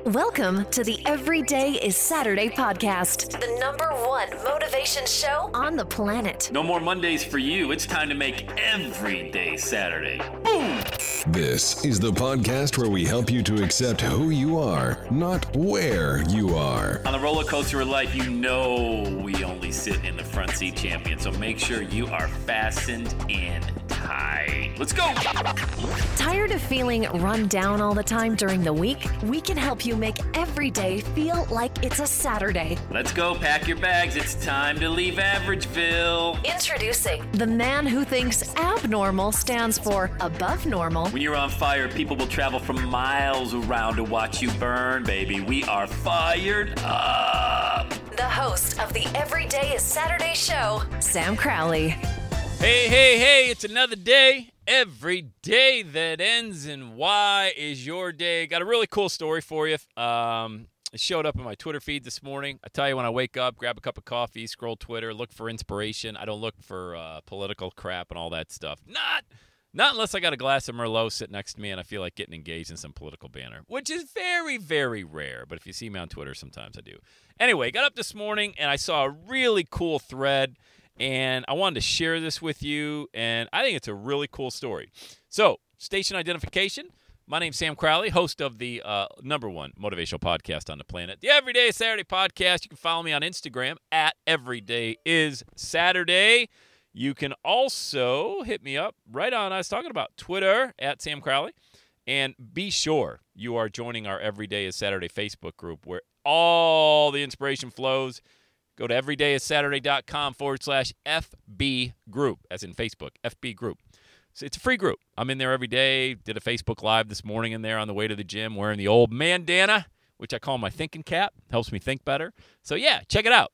Welcome to the Everyday is Saturday podcast, the #1 motivation show on the planet. No more Mondays for you. It's time to make every day Saturday. Boom! This is the podcast where we help you to accept who you are, not where you are. On the roller coaster of life, you know we only sit in the front seat, champion. So make sure you are fastened in tight. Let's go! Tired of feeling run down all the time during the week? We can help you make every day feel like it's a Saturday. Let's go. Pack your bags. It's time to leave Averageville. Introducing the man who thinks abnormal stands for above normal. When you're on fire, people will travel from miles around to watch you burn, baby. We are fired up. The host of the Everyday is Saturday show, Sam Crowley. Hey, it's another day. Every day that ends in Y is your day. Got a really cool story for you. It showed up in my Twitter feed this morning. I tell you, when I wake up, grab a cup of coffee, scroll Twitter, look for inspiration. I don't look for political crap and all that stuff. Not unless I got a glass of Merlot sitting next to me and I feel like getting engaged in some political banner, which is very, very rare. But if you see me on Twitter, sometimes I do. Anyway, got up this morning and I saw a really cool thread. And I wanted to share this with you, and I think it's a really cool story. So, station identification. My name's Sam Crowley, host of the #1 motivational podcast on the planet, the Everyday Saturday podcast. You can follow me on Instagram at EverydayIsSaturday. You can also hit me up right on, I was talking about, Twitter at Sam Crowley. And be sure you are joining our Everyday is Saturday Facebook group where all the inspiration flows. Go to everydayissaturday.com/FB group, as in Facebook, FB group. So it's a free group. I'm in there every day. Did a Facebook Live this morning in there on the way to the gym wearing the old bandana, which I call my thinking cap. Helps me think better. So, yeah, check it out.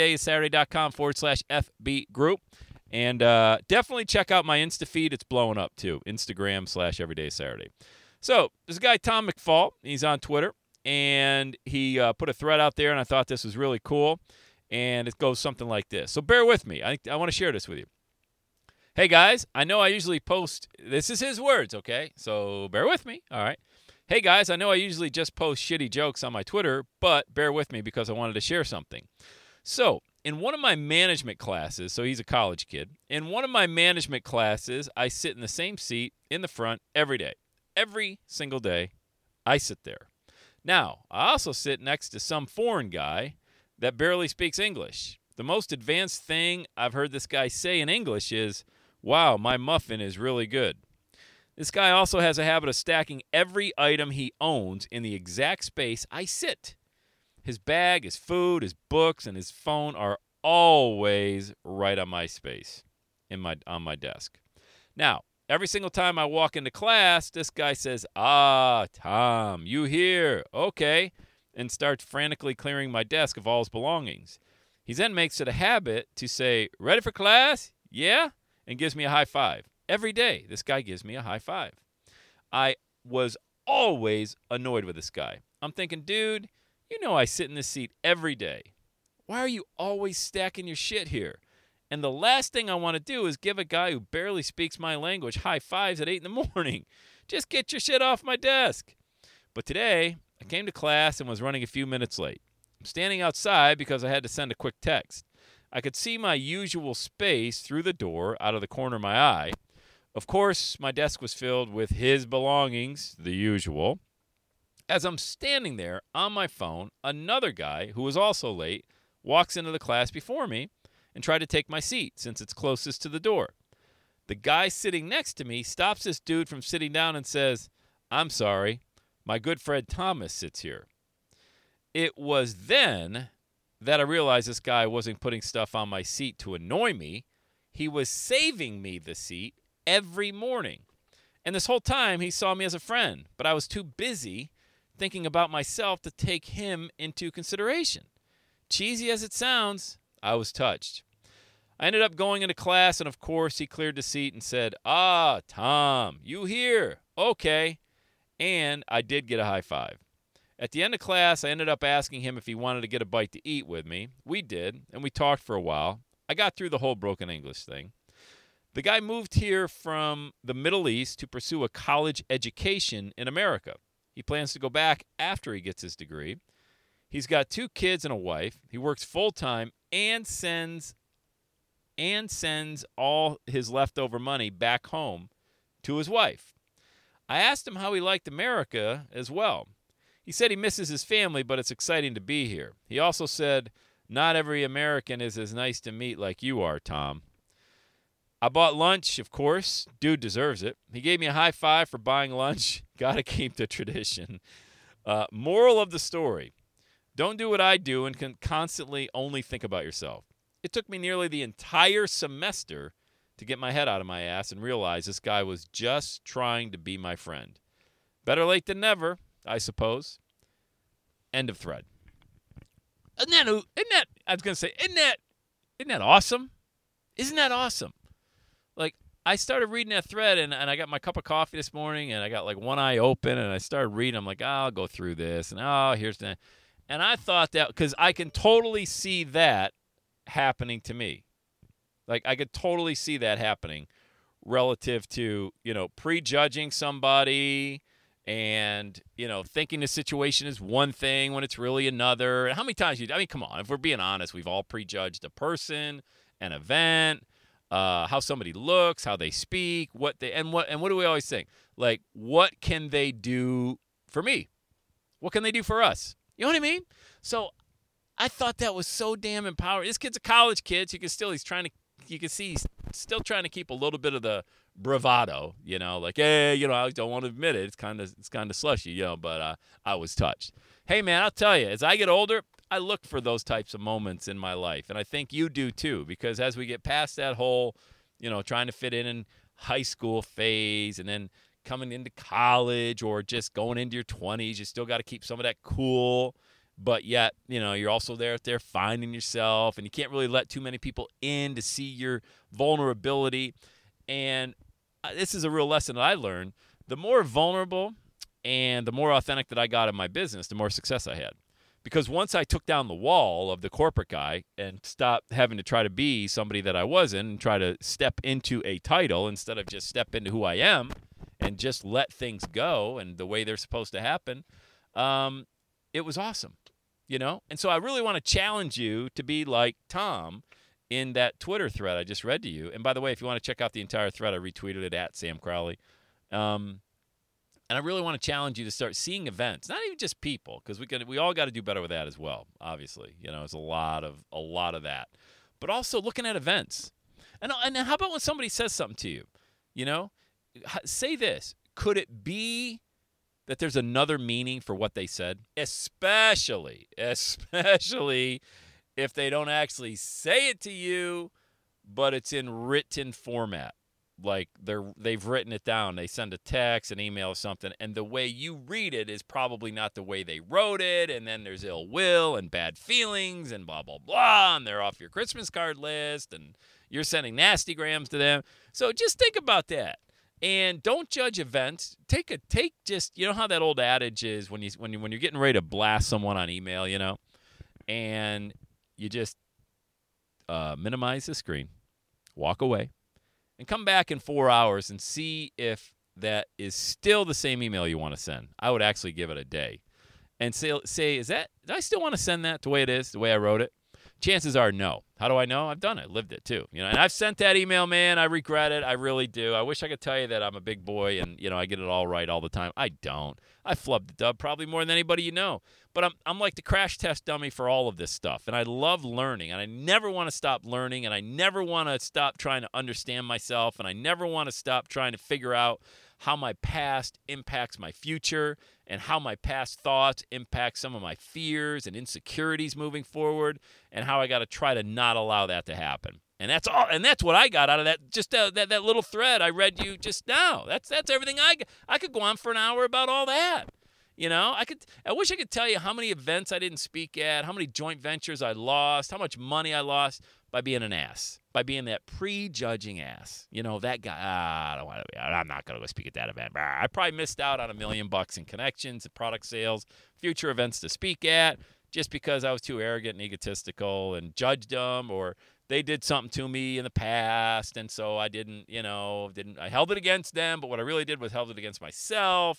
everydayissaturday.com/FB group. And definitely check out my Insta feed. It's blowing up, too. Instagram/everydaysaturday. So there's a guy, Tom McFall. He's on Twitter. And he put a thread out there, and I thought this was really cool. And it goes something like this. So bear with me. I want to share this with you. Hey, guys, I know I usually post. This is his words, okay? So bear with me, all right? Hey, guys, I know I usually just post shitty jokes on my Twitter, but bear with me because I wanted to share something. So in one of my management classes, so he's a college kid. In one of my management classes, I sit in the same seat in the front every day. Every single day, I sit there. Now, I also sit next to some foreign guy that barely speaks English. The most advanced thing I've heard this guy say in English is, "Wow, my muffin is really good." This guy also has a habit of stacking every item he owns in the exact space I sit. His bag, his food, his books, and his phone are always right on my space, on my desk. Now, every single time I walk into class, this guy says, Tom, you here? Okay. And starts frantically clearing my desk of all his belongings. He then makes it a habit to say, "Ready for class? Yeah?" and gives me a high five. Every day, this guy gives me a high five. I was always annoyed with this guy. I'm thinking, dude, you know I sit in this seat every day. Why are you always stacking your shit here? And the last thing I want to do is give a guy who barely speaks my language high fives at 8 in the morning. Just get your shit off my desk. But today, I came to class and was running a few minutes late. I'm standing outside because I had to send a quick text. I could see my usual space through the door out of the corner of my eye. Of course, my desk was filled with his belongings, the usual. As I'm standing there on my phone, another guy who was also late walks into the class before me and tried to take my seat since it's closest to the door. The guy sitting next to me stops this dude from sitting down and says, "I'm sorry. My good friend Thomas sits here." It was then that I realized this guy wasn't putting stuff on my seat to annoy me. He was saving me the seat every morning. And this whole time, he saw me as a friend, but I was too busy thinking about myself to take him into consideration. Cheesy as it sounds, I was touched. I ended up going into class, and of course, he cleared the seat and said, Tom, you here? Okay. And I did get a high five. At the end of class, I ended up asking him if he wanted to get a bite to eat with me. We did, and we talked for a while. I got through the whole broken English thing. The guy moved here from the Middle East to pursue a college education in America. He plans to go back after he gets his degree. He's got 2 kids and a wife. He works full-time and sends all his leftover money back home to his wife. I asked him how he liked America as well. He said he misses his family, but it's exciting to be here. He also said, not every American is as nice to meet like you are, Tom. I bought lunch, of course. Dude deserves it. He gave me a high five for buying lunch. Gotta keep the tradition. Moral of the story. Don't do what I do and can constantly only think about yourself. It took me nearly the entire semester to get my head out of my ass and realize this guy was just trying to be my friend. Better late than never, I suppose. End of thread. Isn't that awesome? Isn't that awesome? Like, I started reading that thread, and I got my cup of coffee this morning, and I got, like, one eye open, and I started reading. I'm like, I'll go through this, and here's that. And I thought that, because I can totally see that happening to me. Like, I could totally see that happening relative to, prejudging somebody and, thinking the situation is one thing when it's really another. And how many times come on, if we're being honest, we've all prejudged a person, an event, how somebody looks, how they speak, what do we always think? Like, what can they do for me? What can they do for us? You know what I mean? So I thought that was so damn empowering. This kid's a college kid. So you can see he's still trying to keep a little bit of the bravado, like, hey, I don't want to admit it. It's kind of slushy, but I was touched. Hey, man, I'll tell you, as I get older, I look for those types of moments in my life. And I think you do too, because as we get past that whole, trying to fit in high school phase and then coming into college or just going into your 20s, you still got to keep some of that cool. But yet, you're also there finding yourself, and you can't really let too many people in to see your vulnerability. And this is a real lesson that I learned. The more vulnerable and the more authentic that I got in my business, the more success I had. Because once I took down the wall of the corporate guy and stopped having to try to be somebody that I wasn't and try to step into a title instead of just step into who I am and just let things go and the way they're supposed to happen, it was awesome, And so I really want to challenge you to be like Tom in that Twitter thread I just read to you. And by the way, if you want to check out the entire thread, I retweeted it at Sam Crowley. And I really want to challenge you to start seeing events, not even just people, because we all got to do better with that as well. Obviously, there's a lot of that, but also looking at events. And how about when somebody says something to you, say this: could it be that there's another meaning for what they said? Especially if they don't actually say it to you, but it's in written format. Like they've written it down. They send a text, an email, or something, and the way you read it is probably not the way they wrote it, and then there's ill will and bad feelings and blah, blah, blah, and they're off your Christmas card list, and you're sending nasty grams to them. So just think about that. And don't judge events. Take just, how that old adage is when you're getting ready to blast someone on email, and you just minimize the screen, walk away, and come back in 4 hours and see if that is still the same email you want to send. I would actually give it a day and say, do I still want to send that the way it is, the way I wrote it? Chances are no. How do I know? I've done it. Lived it too. And I've sent that email, man. I regret it. I really do. I wish I could tell you that I'm a big boy and, I get it all right all the time. I don't. I flub the dub probably more than anybody you know. But I'm like the crash test dummy for all of this stuff. And I love learning. And I never want to stop learning. And I never want to stop trying to understand myself. And I never want to stop trying to figure out how my past impacts my future and how my past thoughts impact some of my fears and insecurities moving forward, and how I got to try to not allow that to happen. And that's all. And that's what I got out of that. Just that little thread I read you just now. That's everything I could go on for an hour about all that. I wish I could tell you how many events I didn't speak at, how many joint ventures I lost, how much money I lost by being an ass, by being that prejudging ass. That guy, I'm not going to go speak at that event. I probably missed out on $1 million in connections, product sales, future events to speak at, just because I was too arrogant and egotistical and judged them, or they did something to me in the past, and so I didn't, I held it against them, but what I really did was held it against myself.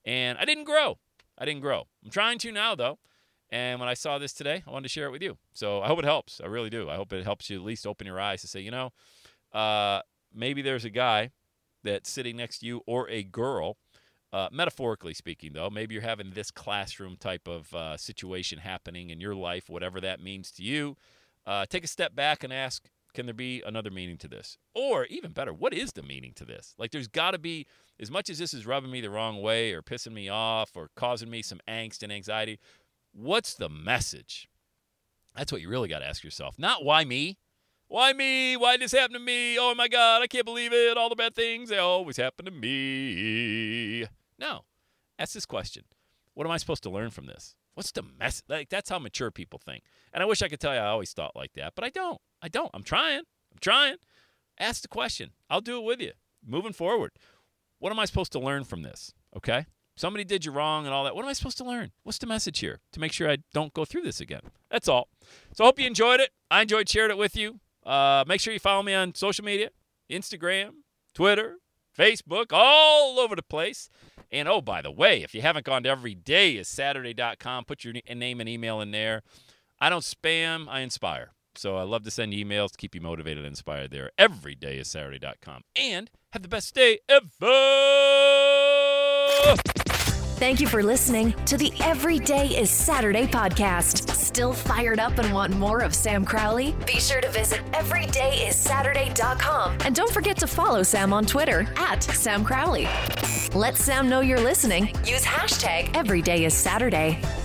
And I didn't grow. I'm trying to now, though. And when I saw this today, I wanted to share it with you. So I hope it helps. I really do. I hope it helps you at least open your eyes to say, maybe there's a guy that's sitting next to you or a girl, metaphorically speaking, though. Maybe you're having this classroom type of situation happening in your life, whatever that means to you. Take a step back and ask, can there be another meaning to this? Or even better, what is the meaning to this? Like, there's got to be, as much as this is rubbing me the wrong way or pissing me off or causing me some angst and anxiety, what's the message? That's what you really got to ask yourself. Not why me? Why me? Why did this happen to me? Oh, my God, I can't believe it. All the bad things, they always happen to me. No. Ask this question. What am I supposed to learn from this? What's the message? Like, that's how mature people think. And I wish I could tell you I always thought like that, but I don't. I'm trying. Ask the question. I'll do it with you. Moving forward. What am I supposed to learn from this? Okay? Somebody did you wrong and all that. What am I supposed to learn? What's the message here to make sure I don't go through this again? That's all. So I hope you enjoyed it. I enjoyed sharing it with you. Make sure you follow me on social media, Instagram, Twitter, Facebook, all over the place. And, oh, by the way, if you haven't gone to everydayissaturday.com, put your name and email in there. I don't spam, I inspire. So I love to send you emails to keep you motivated and inspired there. Everydayissaturday.com. And have the best day ever. Thank you for listening to the Every Day is Saturday podcast. Still fired up and want more of Sam Crowley? Be sure to visit everydayissaturday.com. And don't forget to follow Sam on Twitter @Sam Crowley. Let Sam know you're listening. Use hashtag EverydayIsSaturday.